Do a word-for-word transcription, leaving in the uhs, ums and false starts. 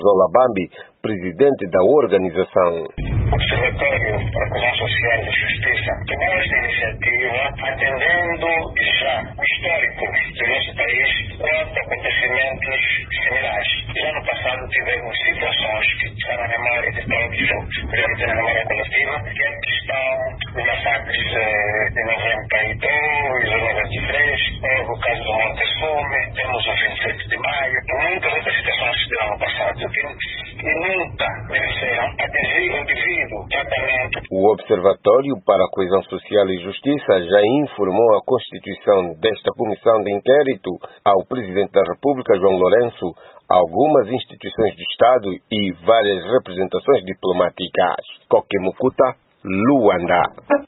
Zolabambi, presidente da organização. O Observatório para a Coesão Social e Justiça tomou esta iniciativa atendendo já o histórico do nosso país quanto a acontecimentos similares. Já no passado tivemos situações que estão na memória de todos, obviamente na memória coletiva, que é a questão dos massacres de noventa e dois ou noventa e três, o caso do Monte Sume, temos o vinte e sete de maio, e muitas outras situações que tiveram no passado que, que nunca mereceram atingir o devido tratamento. O Observatório para a Coesão Social e Justiça já informou a constituição desta comissão de inquérito ao Presidente da República, João Lourenço, algumas instituições do Estado e várias representações diplomáticas. Coquemucuta, Luanda.